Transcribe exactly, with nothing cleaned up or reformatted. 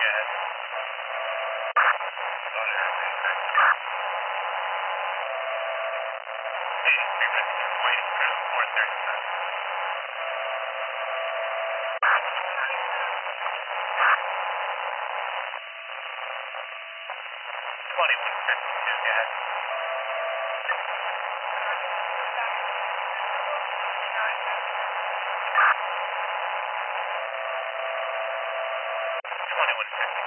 go ahead. Hey, frequency is waiting crew four thirty-seven. twenty-one fifty-two, go ahead. twenty-one fifty.